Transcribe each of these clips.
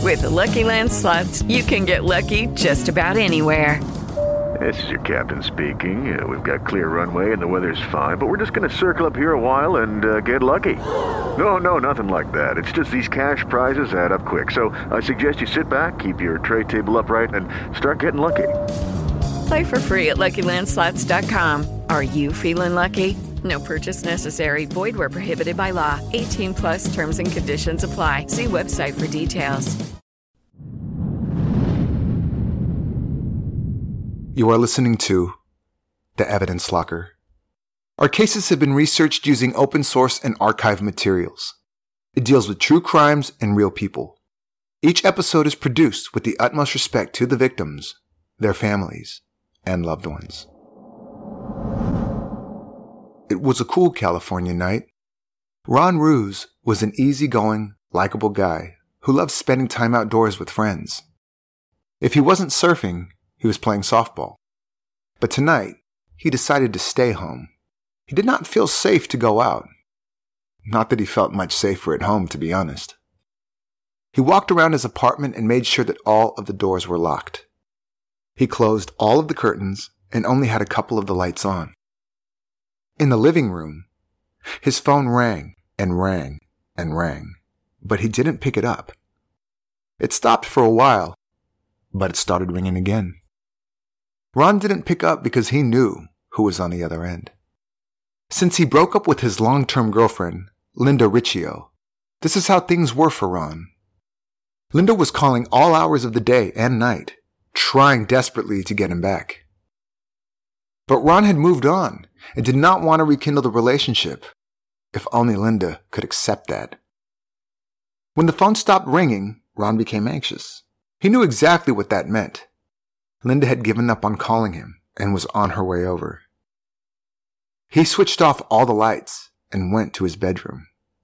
With the Lucky Land Slots, you can get lucky just about anywhere. This is your captain speaking. We've got clear runway and the weather's fine, but we're just going to circle up here a while and get lucky. No, nothing like that. It's just these cash prizes add up quick. So I suggest you sit back, keep your tray table upright, and start getting lucky. Play for free at LuckyLandSlots.com. Are you feeling lucky? No purchase necessary. Void where prohibited by law. 18 plus terms and conditions apply. See website for details. You are listening to The Evidence Locker. Our cases have been researched using open source and archive materials. It deals with true crimes and real people. Each episode is produced with the utmost respect to the victims, their families, and loved ones. It was a cool California night. Ron Ruse was an easygoing, likable guy who loved spending time outdoors with friends. If he wasn't surfing, he was playing softball. But tonight, he decided to stay home. He did not feel safe to go out. Not that he felt much safer at home, to be honest. He walked around his apartment and made sure that all of the doors were locked. He closed all of the curtains and only had a couple of the lights on. In the living room, his phone rang and rang and rang, but he didn't pick it up. It stopped for a while, but it started ringing again. Ron didn't pick up because he knew who was on the other end. Since he broke up with his long-term girlfriend, Linda Riccio, this is how things were for Ron. Linda was calling all hours of the day and night, trying desperately to get him back. But Ron had moved on and did not want to rekindle the relationship, if only Linda could accept that. When the phone stopped ringing, Ron became anxious. He knew exactly what that meant. Linda had given up on calling him and was on her way over. He switched off all the lights and went to his bedroom.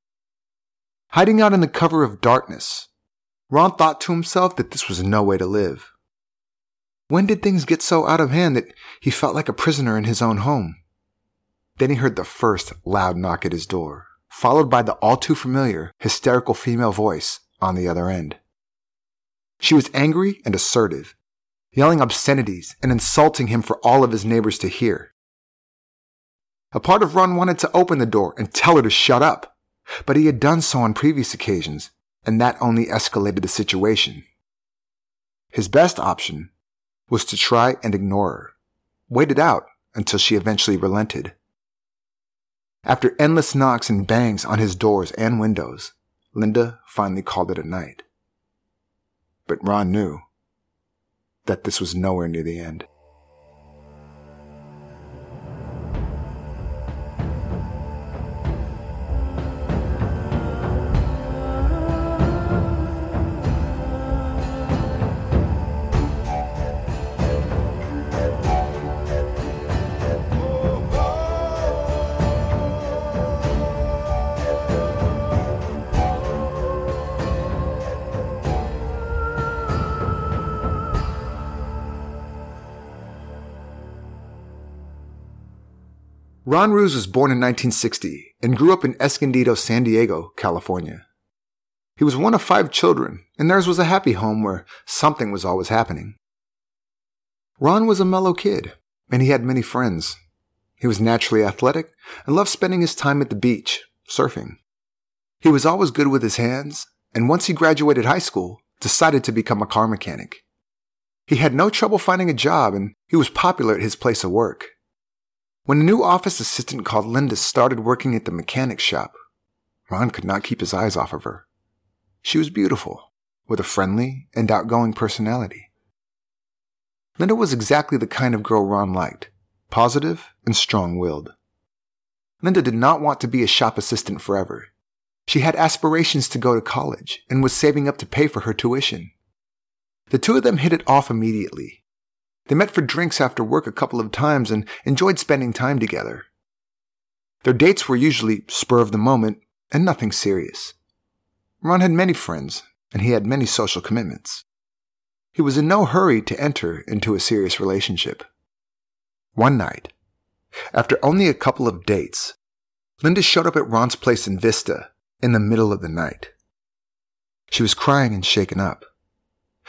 Hiding out in the cover of darkness, Ron thought to himself that this was no way to live. When did things get so out of hand that he felt like a prisoner in his own home? Then he heard the first loud knock at his door, followed by the all-too-familiar, hysterical female voice on the other end. She was angry and assertive, yelling obscenities and insulting him for all of his neighbors to hear. A part of Ron wanted to open the door and tell her to shut up, but he had done so on previous occasions, and that only escalated the situation. His best option was to try and ignore her, wait it out until she eventually relented. After endless knocks and bangs on his doors and windows, Linda finally called it a night. But Ron knew that this was nowhere near the end. Ron Ruse was born in 1960 and grew up in Escondido, San Diego, California. He was one of 5 children, and theirs was a happy home where something was always happening. Ron was a mellow kid, and he had many friends. He was naturally athletic and loved spending his time at the beach, surfing. He was always good with his hands, and once he graduated high school, decided to become a car mechanic. He had no trouble finding a job, and he was popular at his place of work. When a new office assistant called Linda started working at the mechanic shop, Ron could not keep his eyes off of her. She was beautiful, with a friendly and outgoing personality. Linda was exactly the kind of girl Ron liked, positive and strong-willed. Linda did not want to be a shop assistant forever. She had aspirations to go to college and was saving up to pay for her tuition. The two of them hit it off immediately. They met for drinks after work a couple of times and enjoyed spending time together. Their dates were usually spur of the moment and nothing serious. Ron had many friends, and he had many social commitments. He was in no hurry to enter into a serious relationship. One night, after only a couple of dates, Linda showed up at Ron's place in Vista in the middle of the night. She was crying and shaken up,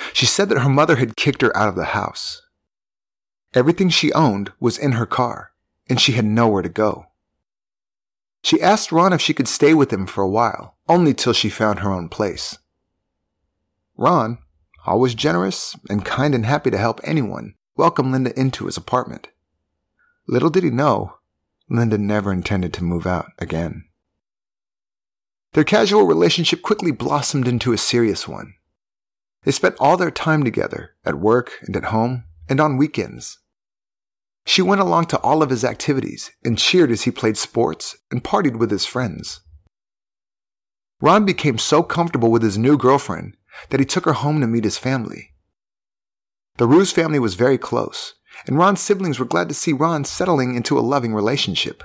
She said that her mother had kicked her out of the house. Everything she owned was in her car, and she had nowhere to go. She asked Ron if she could stay with him for a while, only till she found her own place. Ron, always generous and kind and happy to help anyone, welcomed Linda into his apartment. Little did he know, Linda never intended to move out again. Their casual relationship quickly blossomed into a serious one. They spent all their time together, at work and at home, and on weekends. She went along to all of his activities and cheered as he played sports and partied with his friends. Ron became so comfortable with his new girlfriend that he took her home to meet his family. The Ruse family was very close, and Ron's siblings were glad to see Ron settling into a loving relationship.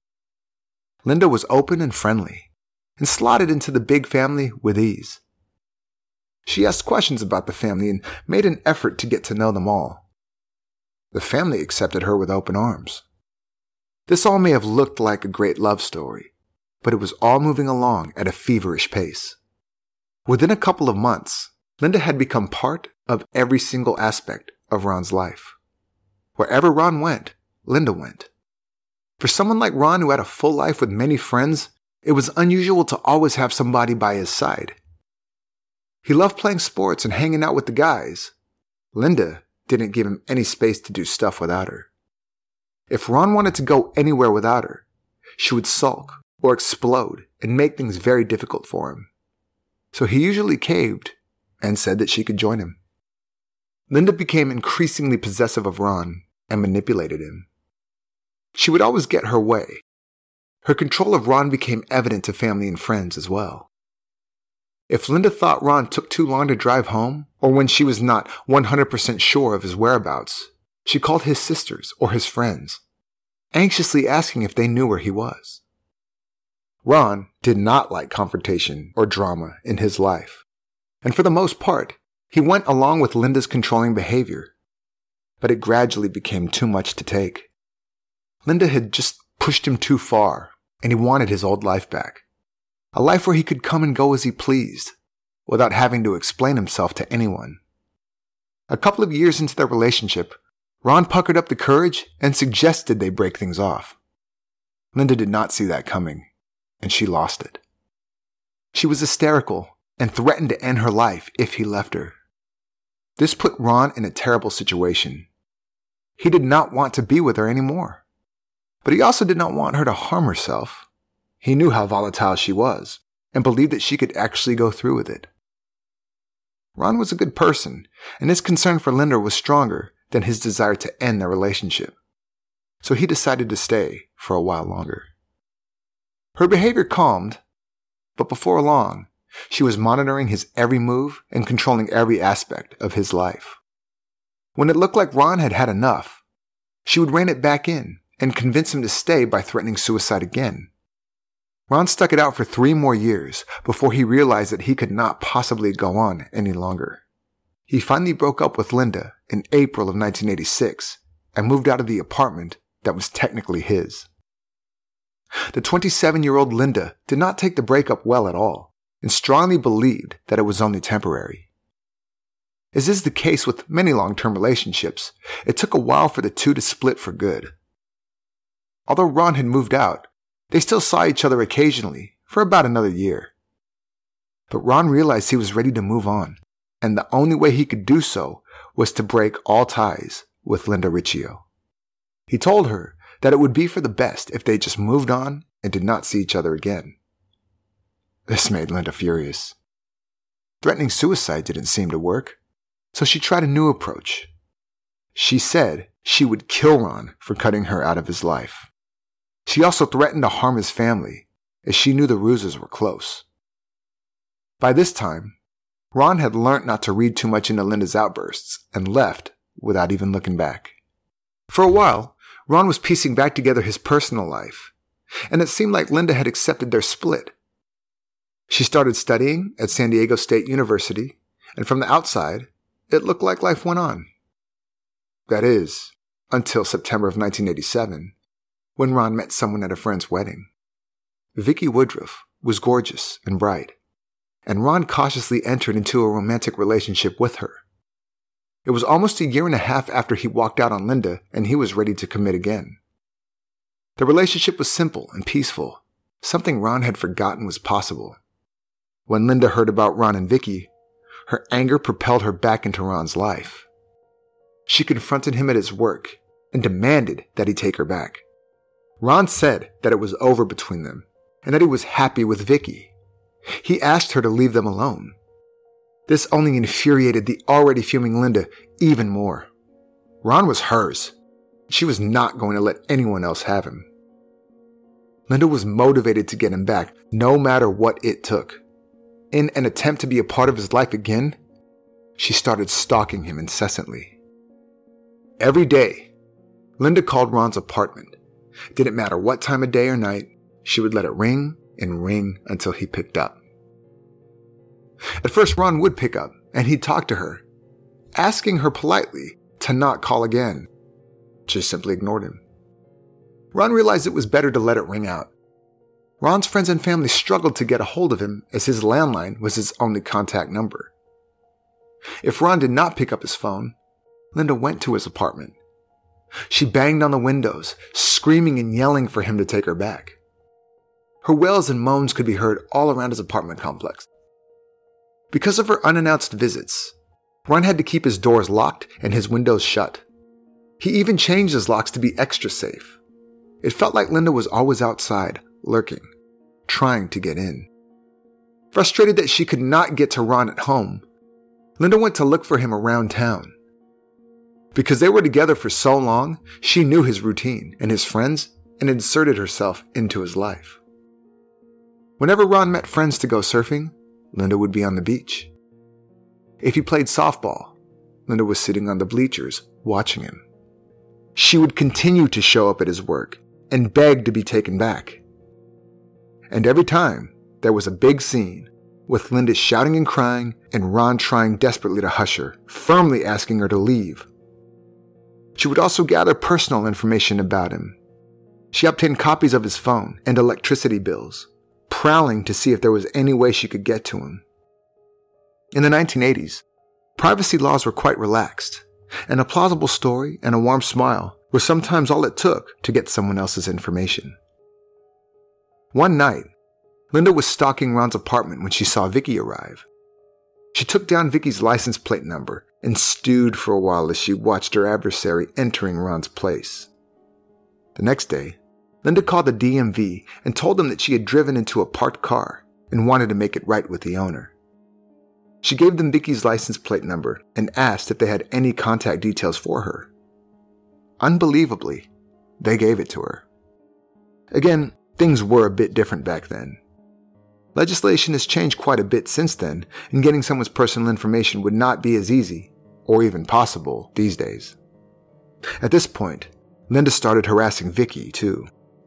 Linda was open and friendly, and slotted into the big family with ease. She asked questions about the family and made an effort to get to know them all. The family accepted her with open arms. This all may have looked like a great love story, but it was all moving along at a feverish pace. Within a couple of months, Linda had become part of every single aspect of Ron's life. Wherever Ron went, Linda went. For someone like Ron who had a full life with many friends, it was unusual to always have somebody by his side. He loved playing sports and hanging out with the guys. Linda didn't give him any space to do stuff without her. If Ron wanted to go anywhere without her, she would sulk or explode and make things very difficult for him. So he usually caved and said that she could join him. Linda became increasingly possessive of Ron and manipulated him. She would always get her way. Her control of Ron became evident to family and friends as well. If Linda thought Ron took too long to drive home, or when she was not 100% sure of his whereabouts, she called his sisters or his friends, anxiously asking if they knew where he was. Ron did not like confrontation or drama in his life, and for the most part, he went along with Linda's controlling behavior, but it gradually became too much to take. Linda had just pushed him too far, and he wanted his old life back. A life where he could come and go as he pleased, without having to explain himself to anyone. A couple of years into their relationship, Ron puckered up the courage and suggested they break things off. Linda did not see that coming, and she lost it. She was hysterical and threatened to end her life if he left her. This put Ron in a terrible situation. He did not want to be with her anymore. But he also did not want her to harm herself. He knew how volatile she was, and believed that she could actually go through with it. Ron was a good person, and his concern for Linda was stronger than his desire to end their relationship. So he decided to stay for a while longer. Her behavior calmed, but before long, she was monitoring his every move and controlling every aspect of his life. When it looked like Ron had had enough, she would rein it back in and convince him to stay by threatening suicide again. Ron stuck it out for 3 more years before he realized that he could not possibly go on any longer. He finally broke up with Linda in April of 1986 and moved out of the apartment that was technically his. The 27-year-old Linda did not take the breakup well at all and strongly believed that it was only temporary. As is the case with many long-term relationships, it took a while for the two to split for good. Although Ron had moved out, they still saw each other occasionally for about another year. But Ron realized he was ready to move on, and the only way he could do so was to break all ties with Linda Riccio. He told her that it would be for the best if they just moved on and did not see each other again. This made Linda furious. Threatening suicide didn't seem to work, so she tried a new approach. She said she would kill Ron for cutting her out of his life. She also threatened to harm his family, as she knew the Ruses were close. By this time, Ron had learnt not to read too much into Linda's outbursts and left without even looking back. For a while, Ron was piecing back together his personal life, and it seemed like Linda had accepted their split. She started studying at San Diego State University, and from the outside, it looked like life went on. That is, until September of 1987, when Ron met someone at a friend's wedding. Vicky Woodruff was gorgeous and bright, and Ron cautiously entered into a romantic relationship with her, It was almost a year and a half after he walked out on Linda, and he was ready to commit again. The relationship was simple and peaceful, something Ron had forgotten was possible. When Linda heard about Ron and Vicky, her anger propelled her back into Ron's life. She confronted him at his work and demanded that he take her back. Ron said that it was over between them and that he was happy with Vicky. He asked her to leave them alone. This only infuriated the already fuming Linda even more. Ron was hers. She was not going to let anyone else have him. Linda was motivated to get him back, no matter what it took. In an attempt to be a part of his life again, she started stalking him incessantly. Every day, Linda called Ron's apartment. Didn't matter what time of day or night, she would let it ring and ring until he picked up. At first, Ron would pick up, and he'd talk to her, asking her politely to not call again. She simply ignored him. Ron realized it was better to let it ring out. Ron's friends and family struggled to get a hold of him as his landline was his only contact number. If Ron did not pick up his phone, Linda went to his apartment. She banged on the windows, screaming and yelling for him to take her back. Her wails and moans could be heard all around his apartment complex. Because of her unannounced visits, Ron had to keep his doors locked and his windows shut. He even changed his locks to be extra safe. It felt like Linda was always outside, lurking, trying to get in. Frustrated that she could not get to Ron at home, Linda went to look for him around town. Because they were together for so long, she knew his routine and his friends and inserted herself into his life. Whenever Ron met friends to go surfing, Linda would be on the beach. If he played softball, Linda was sitting on the bleachers watching him. She would continue to show up at his work and beg to be taken back. And every time, there was a big scene, with Linda shouting and crying and Ron trying desperately to hush her, firmly asking her to leave. She would also gather personal information about him. She obtained copies of his phone and electricity bills, prowling to see if there was any way she could get to him. In the 1980s, privacy laws were quite relaxed, and a plausible story and a warm smile were sometimes all it took to get someone else's information. One night, Linda was stalking Ron's apartment when she saw Vicky arrive. She took down Vicky's license plate number and stewed for a while as she watched her adversary entering Ron's place. The next day, Linda called the DMV and told them that she had driven into a parked car and wanted to make it right with the owner. She gave them Vicky's license plate number and asked if they had any contact details for her. Unbelievably, they gave it to her. Again, things were a bit different back then. Legislation has changed quite a bit since then, and getting someone's personal information would not be as easy, or even possible, these days. At this point, Linda started harassing Vicky, too.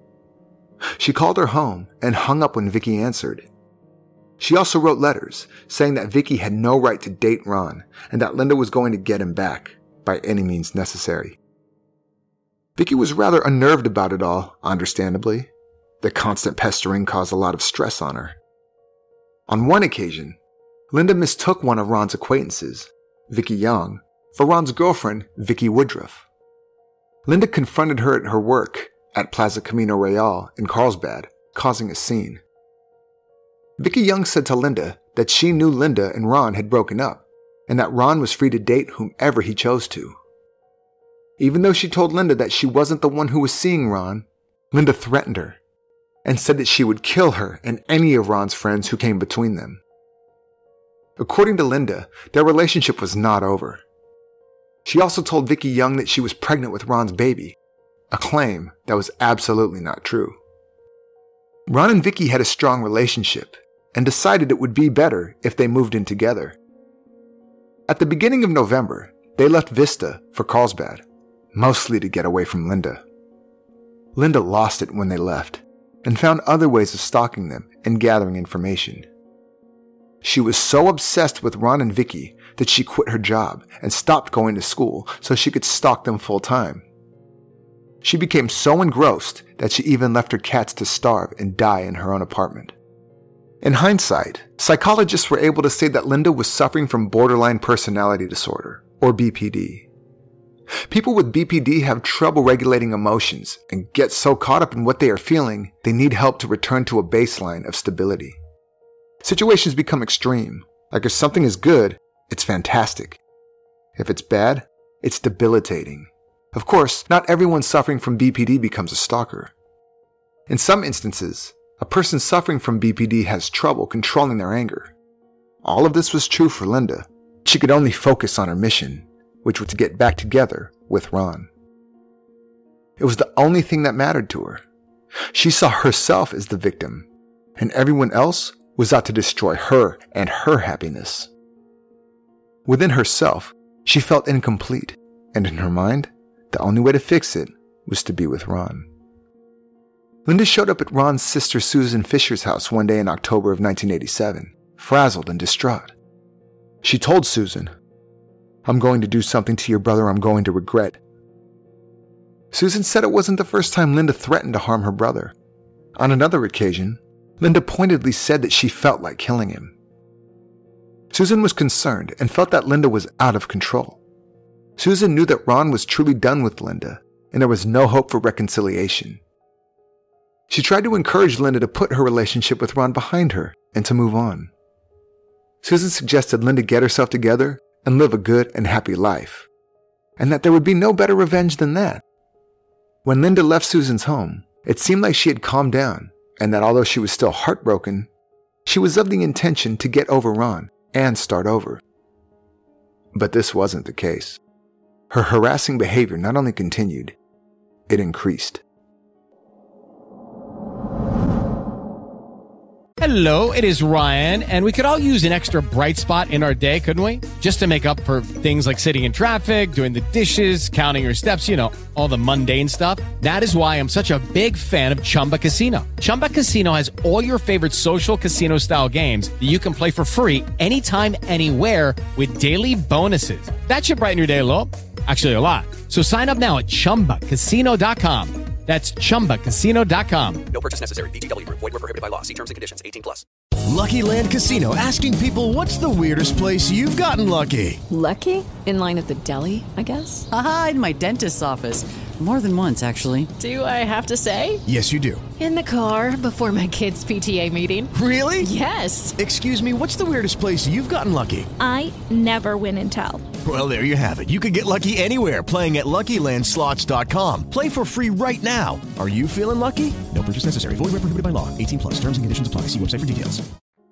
She called her home and hung up when Vicky answered. She also wrote letters saying that Vicky had no right to date Ron and that Linda was going to get him back by any means necessary. Vicky was rather unnerved about it all, understandably. The constant pestering caused a lot of stress on her. On one occasion, Linda mistook one of Ron's acquaintances, Vicky Young, for Ron's girlfriend, Vicky Woodruff. Linda confronted her at her work at Plaza Camino Real in Carlsbad, causing a scene. Vicky Young said to Linda that she knew Linda and Ron had broken up, and that Ron was free to date whomever he chose to. Even though she told Linda that she wasn't the one who was seeing Ron, Linda threatened her and said that she would kill her and any of Ron's friends who came between them. According to Linda, their relationship was not over. She also told Vicky Young that she was pregnant with Ron's baby, a claim that was absolutely not true. Ron and Vicky had a strong relationship and decided it would be better if they moved in together. At the beginning of November, they left Vista for Carlsbad, mostly to get away from Linda. Linda lost it when they left and found other ways of stalking them and gathering information. She was so obsessed with Ron and Vicky that she quit her job and stopped going to school so she could stalk them full time. She became so engrossed that she even left her cats to starve and die in her own apartment. In hindsight, psychologists were able to say that Linda was suffering from borderline personality disorder, or BPD. People with BPD have trouble regulating emotions and get so caught up in what they are feeling, they need help to return to a baseline of stability. Situations become extreme, like if something is good, it's fantastic. If it's bad, it's debilitating. Of course, not everyone suffering from BPD becomes a stalker. In some instances, a person suffering from BPD has trouble controlling their anger. All of this was true for Linda. She could only focus on her mission, which was to get back together with Ron. It was the only thing that mattered to her. She saw herself as the victim, and everyone else was out to destroy her and her happiness. Within herself, she felt incomplete, and in her mind, the only way to fix it was to be with Ron. Linda showed up at Ron's sister Susan Fisher's house one day in October of 1987, frazzled and distraught. She told Susan, "I'm going to do something to your brother I'm going to regret." Susan said it wasn't the first time Linda threatened to harm her brother. On another occasion, Linda pointedly said that she felt like killing him. Susan was concerned and felt that Linda was out of control. Susan knew that Ron was truly done with Linda, and there was no hope for reconciliation. She tried to encourage Linda to put her relationship with Ron behind her and to move on. Susan suggested Linda get herself together and live a good and happy life, and that there would be no better revenge than that. When Linda left Susan's home, it seemed like she had calmed down, and that although she was still heartbroken, she was of the intention to get over Ron and start over. But this wasn't the case. Her harassing behavior not only continued, it increased. Hello, it is Ryan, and we could all use an extra bright spot in our day, couldn't we? Just to make up for things like sitting in traffic, doing the dishes, counting your steps, all the mundane stuff. That is why I'm such a big fan of Chumba Casino. Chumba Casino has all your favorite social casino-style games that you can play for free anytime, anywhere with daily bonuses. That should brighten your day a little. Actually, a lot. So sign up now at ChumbaCasino.com. That's ChumbaCasino.com. No purchase necessary. VGW Group. Void where prohibited by law. See terms and conditions. 18+. Lucky Land Casino, asking people, what's the weirdest place you've gotten lucky? Lucky? In line at the deli, I guess? Aha, in my dentist's office. More than once, actually. Do I have to say? Yes, you do. In the car before my kids' PTA meeting. Really? Yes. Excuse me, what's the weirdest place you've gotten lucky? I never win and tell. Well, there you have it. You can get lucky anywhere, playing at LuckyLandSlots.com. Play for free right now. Are you feeling lucky? No purchase necessary. Void where prohibited by law. 18+. Terms and conditions apply. See website for details.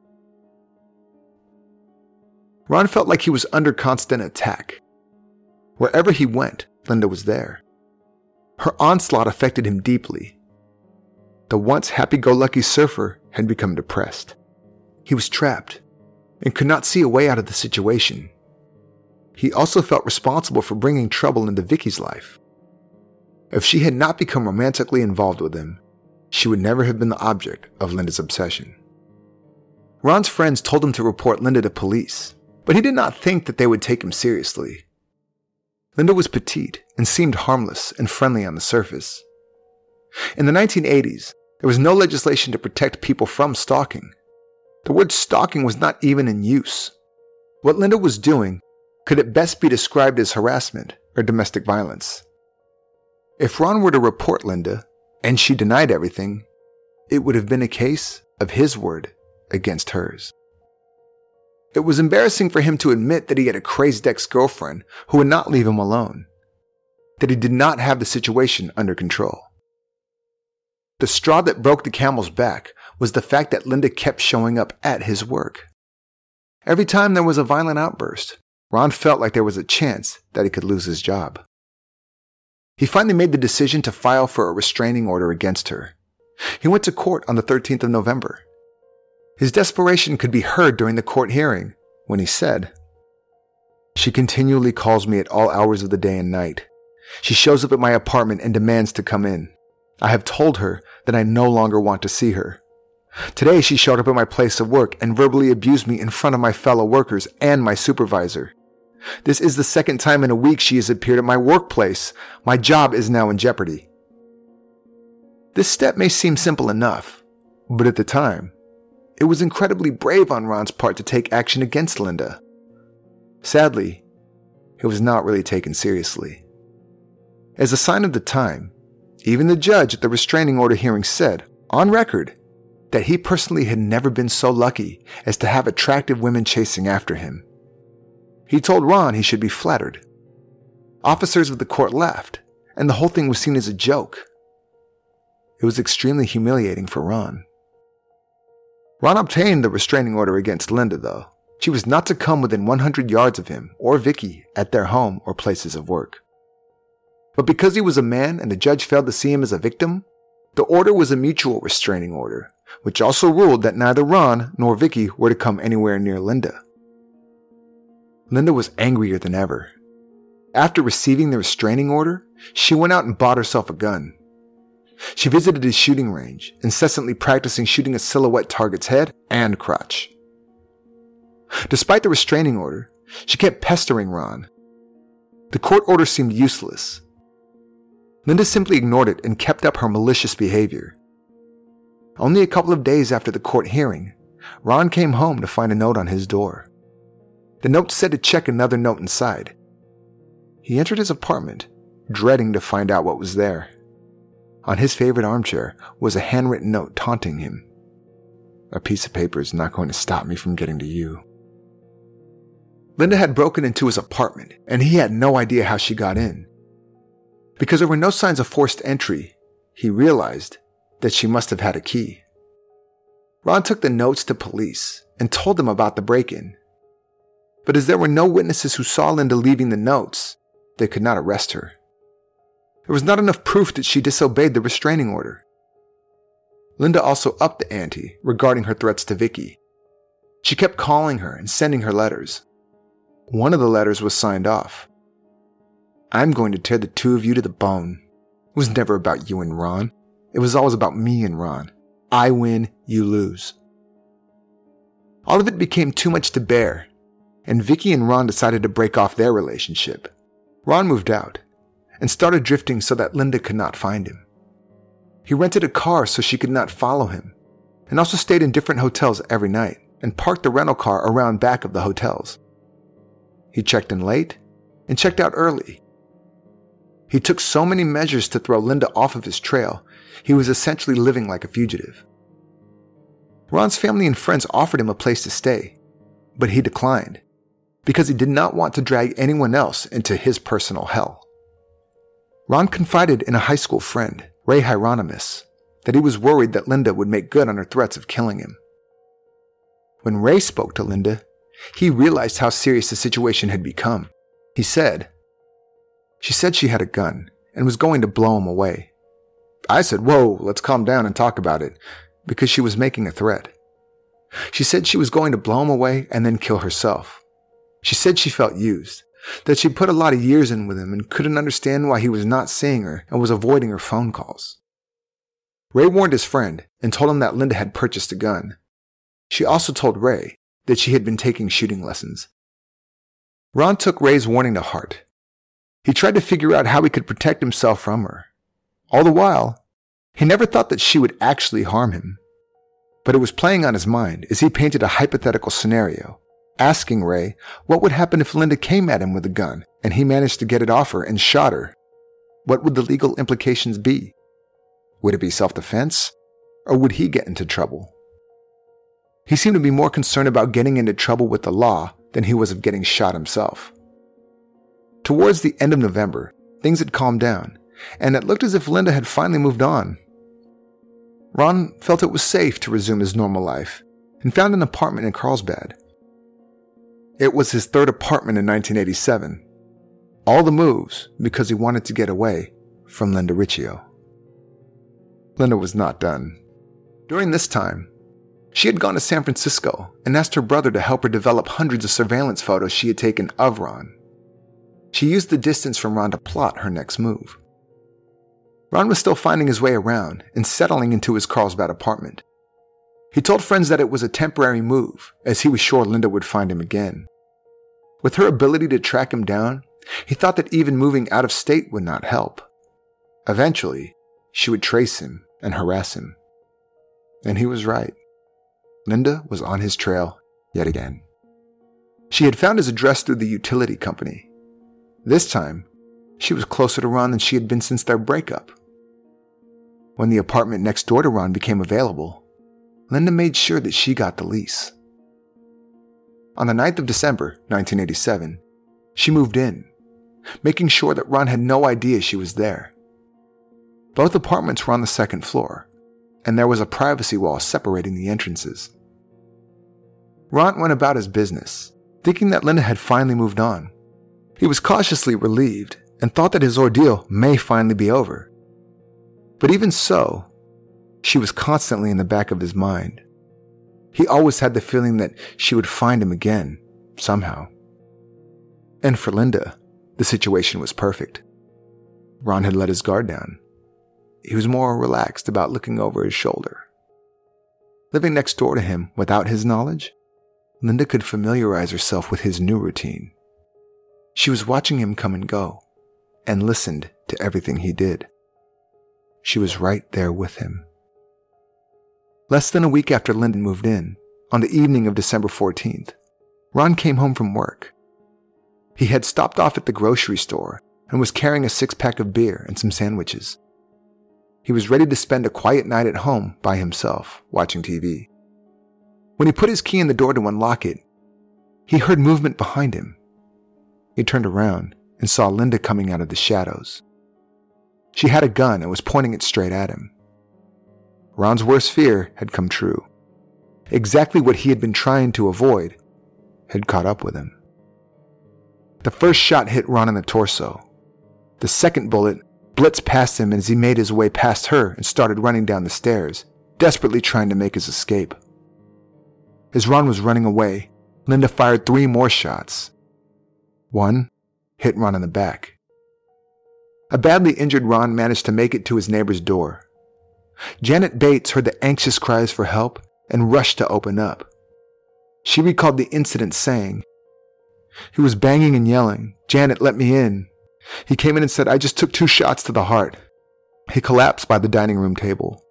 Ron felt like he was under constant attack. Wherever he went, Linda was there. Her onslaught affected him deeply. The once happy-go-lucky surfer had become depressed. He was trapped and could not see a way out of the situation. He also felt responsible for bringing trouble into Vicky's life. If she had not become romantically involved with him, she would never have been the object of Linda's obsession. Ron's friends told him to report Linda to police, but he did not think that they would take him seriously. Linda was petite and seemed harmless and friendly on the surface. In the 1980s, there was no legislation to protect people from stalking. The word stalking was not even in use. What Linda was doing could at best be described as harassment or domestic violence. If Ron were to report Linda, and she denied everything, it would have been a case of his word against hers. It was embarrassing for him to admit that he had a crazed ex-girlfriend who would not leave him alone, that he did not have the situation under control. The straw that broke the camel's back was the fact that Linda kept showing up at his work. Every time there was a violent outburst, Ron felt like there was a chance that he could lose his job. He finally made the decision to file for a restraining order against her. He went to court on the 13th of November. His desperation could be heard during the court hearing when he said, "She continually calls me at all hours of the day and night. She shows up at my apartment and demands to come in. I have told her that I no longer want to see her. Today she showed up at my place of work and verbally abused me in front of my fellow workers and my supervisor. This is the second time in a week she has appeared at my workplace. My job is now in jeopardy." This step may seem simple enough, but at the time, it was incredibly brave on Ron's part to take action against Linda. Sadly, it was not really taken seriously. As a sign of the time, even the judge at the restraining order hearing said, on record, that he personally had never been so lucky as to have attractive women chasing after him. He told Ron he should be flattered. Officers of the court laughed, and the whole thing was seen as a joke. It was extremely humiliating for Ron. Ron obtained the restraining order against Linda, though. She was not to come within 100 yards of him or Vicky at their home or places of work. But because he was a man and the judge failed to see him as a victim, the order was a mutual restraining order, which also ruled that neither Ron nor Vicky were to come anywhere near Linda. Linda was angrier than ever. After receiving the restraining order, she went out and bought herself a gun. She visited his shooting range, incessantly practicing shooting a silhouette target's head and crotch. Despite the restraining order, she kept pestering Ron. The court order seemed useless. Linda simply ignored it and kept up her malicious behavior. Only a couple of days after the court hearing, Ron came home to find a note on his door. The note said to check another note inside. He entered his apartment, dreading to find out what was there. On his favorite armchair was a handwritten note taunting him. A piece of paper is not going to stop me from getting to you. Linda had broken into his apartment, and he had no idea how she got in. Because there were no signs of forced entry, he realized that she must have had a key. Ron took the notes to police and told them about the break-in. But as there were no witnesses who saw Linda leaving the notes, they could not arrest her. There was not enough proof that she disobeyed the restraining order. Linda also upped the ante regarding her threats to Vicky. She kept calling her and sending her letters. One of the letters was signed off. I'm going to tear the two of you to the bone. It was never about you and Ron. It was always about me and Ron. I win, you lose. All of it became too much to bear, and Vicky and Ron decided to break off their relationship. Ron moved out and started drifting so that Linda could not find him. He rented a car so she could not follow him, and also stayed in different hotels every night and parked the rental car around back of the hotels. He checked in late and checked out early. He took so many measures to throw Linda off of his trail, he was essentially living like a fugitive. Ron's family and friends offered him a place to stay, but he declined because he did not want to drag anyone else into his personal hell. Ron confided in a high school friend, Ray Hieronymus, that he was worried that Linda would make good on her threats of killing him. When Ray spoke to Linda, he realized how serious the situation had become. He said, "She said she had a gun and was going to blow him away. I said, whoa, let's calm down and talk about it, because she was making a threat. She said she was going to blow him away and then kill herself. She said she felt used, that she'd put a lot of years in with him and couldn't understand why he was not seeing her and was avoiding her phone calls." Ray warned his friend and told him that Linda had purchased a gun. She also told Ray that she had been taking shooting lessons. Ron took Ray's warning to heart. He tried to figure out how he could protect himself from her. All the while, he never thought that she would actually harm him. But it was playing on his mind as he painted a hypothetical scenario, asking Ray what would happen if Linda came at him with a gun and he managed to get it off her and shot her. What would the legal implications be? Would it be self-defense, or would he get into trouble? He seemed to be more concerned about getting into trouble with the law than he was of getting shot himself. Towards the end of November, things had calmed down, and it looked as if Linda had finally moved on. Ron felt it was safe to resume his normal life and found an apartment in Carlsbad. It was his third apartment in 1987. All the moves because he wanted to get away from Linda Riccio. Linda was not done. During this time, she had gone to San Francisco and asked her brother to help her develop hundreds of surveillance photos she had taken of Ron. She used the distance from Ron to plot her next move. Ron was still finding his way around and settling into his Carlsbad apartment. He told friends that it was a temporary move, as he was sure Linda would find him again. With her ability to track him down, he thought that even moving out of state would not help. Eventually, she would trace him and harass him. And he was right. Linda was on his trail yet again. She had found his address through the utility company. This time, she was closer to Ron than she had been since their breakup. When the apartment next door to Ron became available, Linda made sure that she got the lease. On the 9th of December, 1987, she moved in, making sure that Ron had no idea she was there. Both apartments were on the second floor, and there was a privacy wall separating the entrances. Ron went about his business, thinking that Linda had finally moved on. He was cautiously relieved and thought that his ordeal may finally be over. But even so, she was constantly in the back of his mind. He always had the feeling that she would find him again, somehow. And for Linda, the situation was perfect. Ron had let his guard down. He was more relaxed about looking over his shoulder. Living next door to him without his knowledge, Linda could familiarize herself with his new routine. She was watching him come and go, and listened to everything he did. She was right there with him. Less than a week after Linda moved in, on the evening of December 14th, Ron came home from work. He had stopped off at the grocery store and was carrying a 6-pack of beer and some sandwiches. He was ready to spend a quiet night at home by himself, watching TV. When he put his key in the door to unlock it, he heard movement behind him. He turned around and saw Linda coming out of the shadows. She had a gun and was pointing it straight at him. Ron's worst fear had come true. Exactly what he had been trying to avoid had caught up with him. The first shot hit Ron in the torso. The second bullet blitzed past him as he made his way past her and started running down the stairs, desperately trying to make his escape. As Ron was running away, Linda fired 3 more shots. One hit Ron in the back. A badly injured Ron managed to make it to his neighbor's door. Janet Bates heard the anxious cries for help and rushed to open up. She recalled the incident saying, "He was banging and yelling, 'Janet, let me in.' He came in and said, 'I just took 2 shots to the heart.' He collapsed by the dining room table."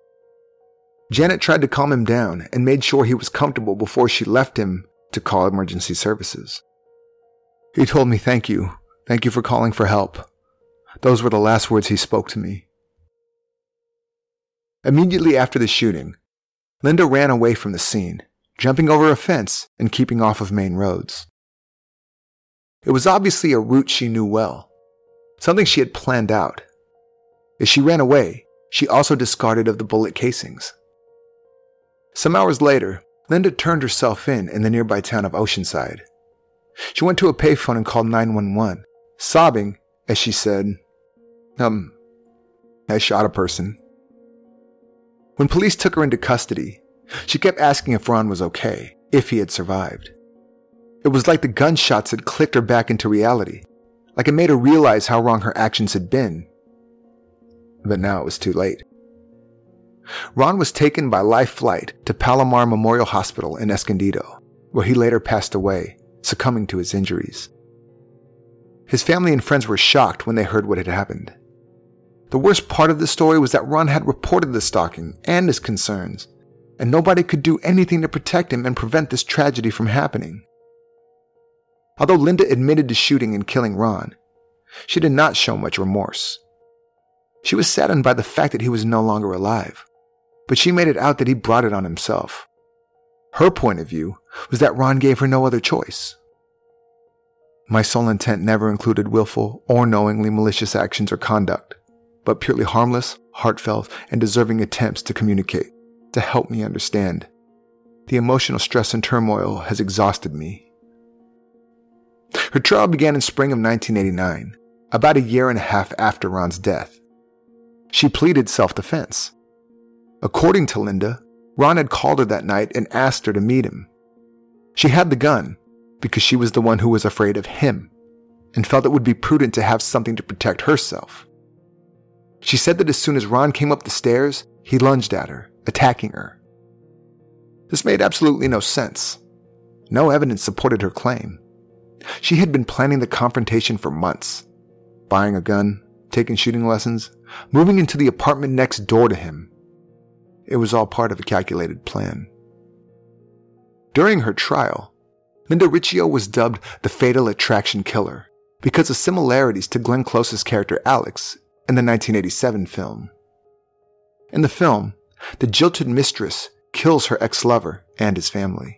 Janet tried to calm him down and made sure he was comfortable before she left him to call emergency services. "He told me thank you. Thank you for calling for help. Those were the last words he spoke to me." Immediately after the shooting, Linda ran away from the scene, jumping over a fence and keeping off of main roads. It was obviously a route she knew well, something she had planned out. As she ran away, she also discarded of the bullet casings. Some hours later, Linda turned herself in the nearby town of Oceanside. She went to a payphone and called 911, sobbing as she said, I shot a person." When police took her into custody, she kept asking if Ron was okay, if he had survived. It was like the gunshots had clicked her back into reality, like it made her realize how wrong her actions had been. But now it was too late. Ron was taken by life flight to Palomar Memorial Hospital in Escondido, where he later passed away, succumbing to his injuries. His family and friends were shocked when they heard what had happened. The worst part of the story was that Ron had reported the stalking and his concerns, and nobody could do anything to protect him and prevent this tragedy from happening. Although Linda admitted to shooting and killing Ron, she did not show much remorse. She was saddened by the fact that he was no longer alive, but she made it out that he brought it on himself. Her point of view was that Ron gave her no other choice. "My sole intent never included willful or knowingly malicious actions or conduct, but purely harmless, heartfelt, and deserving attempts to communicate, to help me understand. The emotional stress and turmoil has exhausted me." Her trial began in spring of 1989, about a year and a half after Ron's death. She pleaded self-defense. According to Linda, Ron had called her that night and asked her to meet him. She had the gun because she was the one who was afraid of him and felt it would be prudent to have something to protect herself. She said that as soon as Ron came up the stairs, he lunged at her, attacking her. This made absolutely no sense. No evidence supported her claim. She had been planning the confrontation for months, buying a gun, taking shooting lessons, moving into the apartment next door to him. It was all part of a calculated plan. During her trial, Linda Riccio was dubbed the Fatal Attraction Killer because of similarities to Glenn Close's character Alex in the 1987 film. In the film, the jilted mistress kills her ex-lover and his family.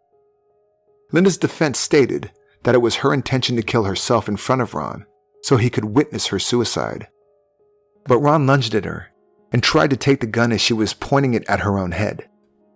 Linda's defense stated that it was her intention to kill herself in front of Ron so he could witness her suicide. But Ron lunged at her and tried to take the gun as she was pointing it at her own head.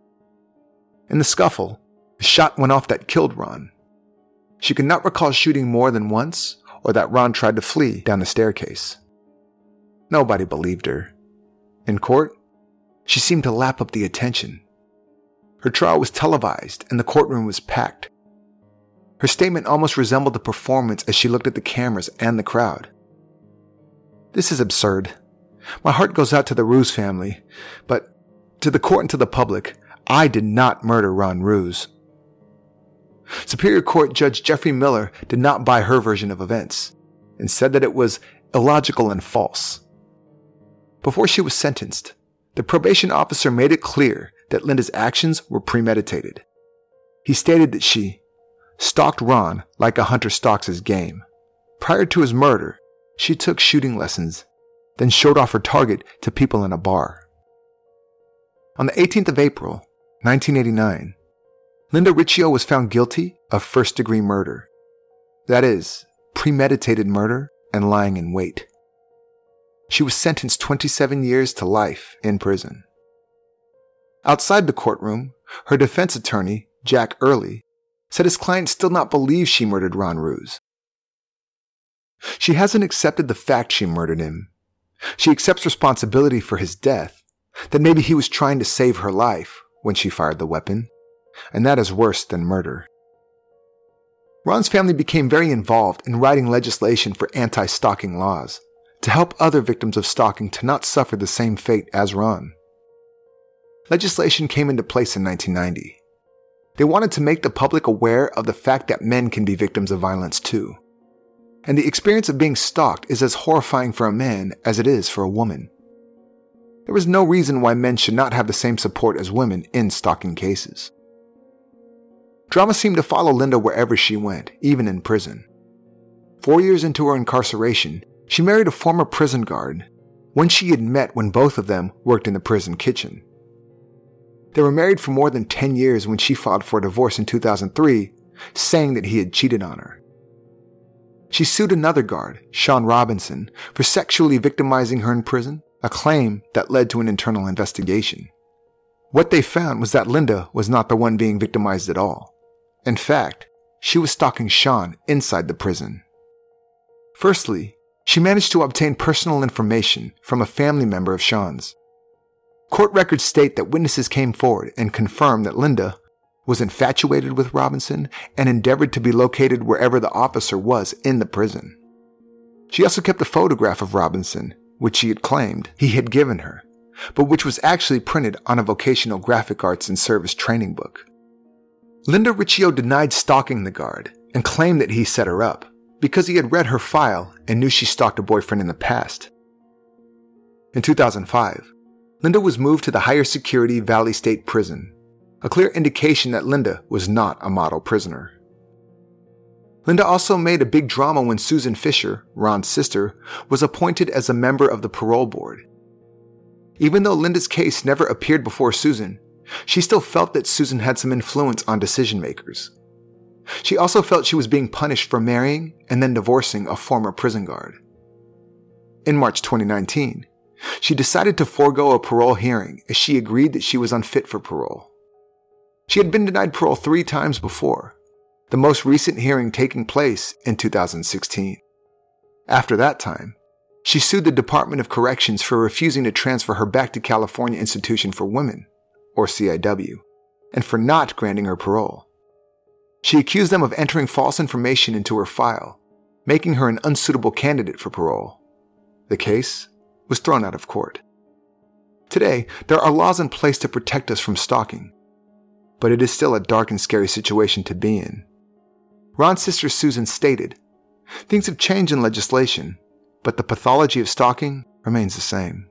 In the scuffle, a shot went off that killed Ron. She could not recall shooting more than once or that Ron tried to flee down the staircase. Nobody believed her. In court, she seemed to lap up the attention. Her trial was televised and the courtroom was packed. Her statement almost resembled the performance as she looked at the cameras and the crowd. This is absurd. My heart goes out to the Ruse family, but to the court and to the public, I did not murder Ron Ruse. Superior Court Judge Jeffrey Miller did not buy her version of events and said that it was illogical and false. Before she was sentenced, the probation officer made it clear that Linda's actions were premeditated. He stated that she stalked Ron like a hunter stalks his game. Prior to his murder, she took shooting lessons, then showed off her target to people in a bar. On the 18th of April, 1989, Linda Riccio was found guilty of first-degree murder. That is, premeditated murder and lying in wait. She was sentenced 27 years to life in prison. Outside the courtroom, her defense attorney, Jack Early, said his client still not believes she murdered Ron Ruse. She hasn't accepted the fact she murdered him. She accepts responsibility for his death, that maybe he was trying to save her life when she fired the weapon, and that is worse than murder. Ron's family became very involved in writing legislation for anti-stalking laws to help other victims of stalking to not suffer the same fate as Ron. Legislation came into place in 1990. They wanted to make the public aware of the fact that men can be victims of violence too. And the experience of being stalked is as horrifying for a man as it is for a woman. There was no reason why men should not have the same support as women in stalking cases. Drama seemed to follow Linda wherever she went, even in prison. 4 years into her incarceration, she married a former prison guard, one she had met when both of them worked in the prison kitchen. They were married for more than 10 years when she filed for a divorce in 2003, saying that he had cheated on her. She sued another guard, Sean Robinson, for sexually victimizing her in prison, a claim that led to an internal investigation. What they found was that Linda was not the one being victimized at all. In fact, she was stalking Sean inside the prison. Firstly, she managed to obtain personal information from a family member of Sean's. Court records state that witnesses came forward and confirmed that Linda was infatuated with Robinson and endeavored to be located wherever the officer was in the prison. She also kept a photograph of Robinson, which she had claimed he had given her, but which was actually printed on a vocational graphic arts and service training book. Linda Riccio denied stalking the guard and claimed that he set her up because he had read her file and knew she stalked a boyfriend in the past. In 2005, Linda was moved to the higher security Valley State Prison, a clear indication that Linda was not a model prisoner. Linda also made a big drama when Susan Fisher, Ron's sister, was appointed as a member of the parole board. Even though Linda's case never appeared before Susan, she still felt that Susan had some influence on decision makers. She also felt she was being punished for marrying and then divorcing a former prison guard. In March 2019, she decided to forego a parole hearing as she agreed that she was unfit for parole. She had been denied parole 3 times before, the most recent hearing taking place in 2016. After that time, she sued the Department of Corrections for refusing to transfer her back to California Institution for Women, or CIW, and for not granting her parole. She accused them of entering false information into her file, making her an unsuitable candidate for parole. The case was thrown out of court. Today, there are laws in place to protect us from stalking, but it is still a dark and scary situation to be in. Ron's sister Susan stated, "Things have changed in legislation, but the pathology of stalking remains the same."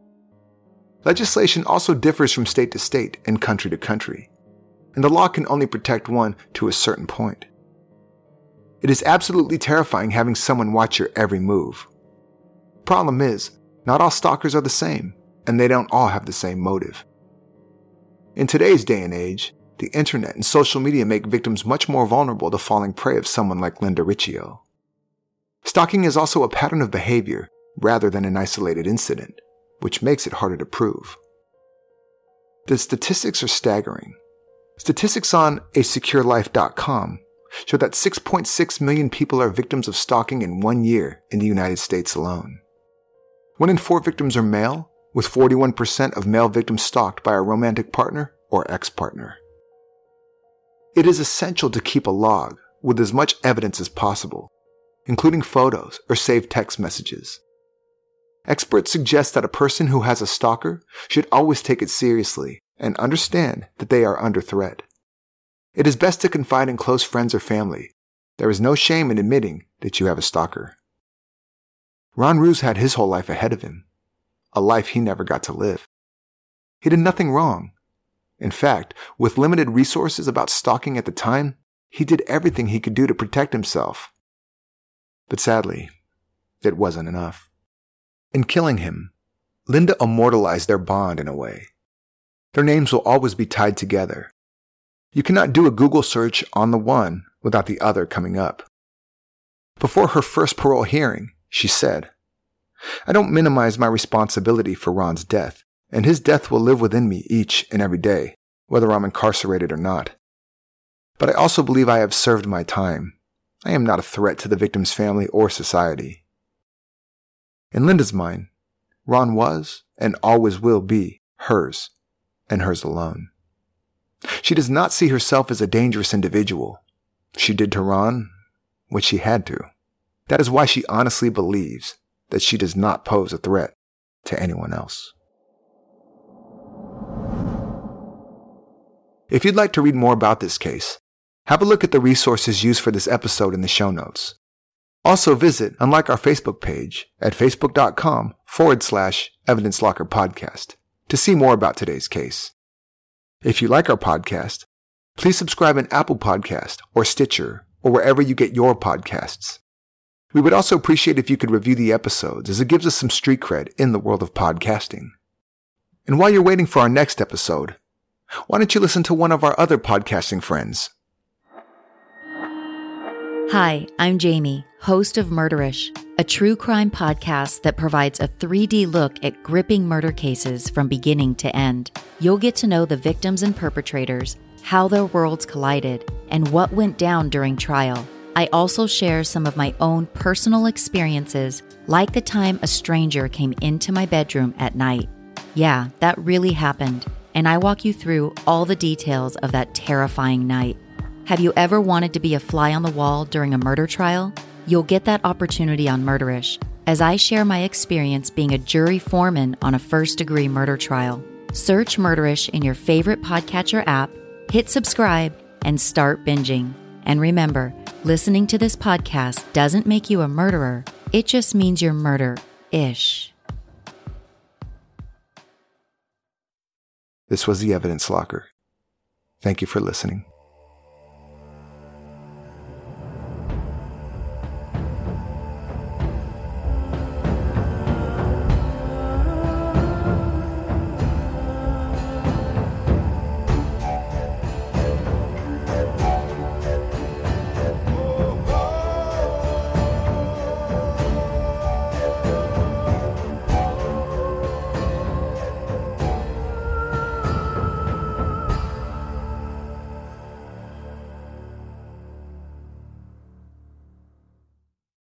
Legislation also differs from state to state and country to country, and the law can only protect one to a certain point. It is absolutely terrifying having someone watch your every move. Problem is, not all stalkers are the same, and they don't all have the same motive. In today's day and age, the internet and social media make victims much more vulnerable to falling prey of someone like Linda Riccio. Stalking is also a pattern of behavior rather than an isolated incident, which makes it harder to prove. The statistics are staggering. Statistics on asecurelife.com show that 6.6 million people are victims of stalking in 1 year in the United States alone. 1 in 4 victims are male, with 41% of male victims stalked by a romantic partner or ex-partner. It is essential to keep a log with as much evidence as possible, including photos or saved text messages. Experts suggest that a person who has a stalker should always take it seriously and understand that they are under threat. It is best to confide in close friends or family. There is no shame in admitting that you have a stalker. Ron Roos had his whole life ahead of him, a life he never got to live. He did nothing wrong. In fact, with limited resources about stalking at the time, he did everything he could do to protect himself. But sadly, it wasn't enough. In killing him, Linda immortalized their bond in a way. Their names will always be tied together. You cannot do a Google search on the one without the other coming up. Before her first parole hearing, she said, "I don't minimize my responsibility for Ron's death, and his death will live within me each and every day, whether I'm incarcerated or not. But I also believe I have served my time. I am not a threat to the victim's family or society." In Linda's mind, Ron was and always will be hers, and hers alone. She does not see herself as a dangerous individual. She did to Ron what she had to. That is why she honestly believes that she does not pose a threat to anyone else. If you'd like to read more about this case, have a look at the resources used for this episode in the show notes. Also visit and like our Facebook page at facebook.com/Evidence Locker Podcast to see more about today's case. If you like our podcast, please subscribe in Apple Podcast or Stitcher or wherever you get your podcasts. We would also appreciate if you could review the episodes, as it gives us some street cred in the world of podcasting. And while you're waiting for our next episode, why don't you listen to one of our other podcasting friends? Hi, I'm Jamie, host of Murderish, a true crime podcast that provides a 3D look at gripping murder cases from beginning to end. You'll get to know the victims and perpetrators, how their worlds collided, and what went down during trial. I also share some of my own personal experiences, like the time a stranger came into my bedroom at night. Yeah, that really happened, and I walk you through all the details of that terrifying night. Have you ever wanted to be a fly on the wall during a murder trial? You'll get that opportunity on Murderish, as I share my experience being a jury foreman on a first-degree murder trial. Search Murderish in your favorite podcatcher app, hit subscribe, and start binging. And remember, listening to this podcast doesn't make you a murderer. It just means you're murder-ish. This was the Evidence Locker. Thank you for listening.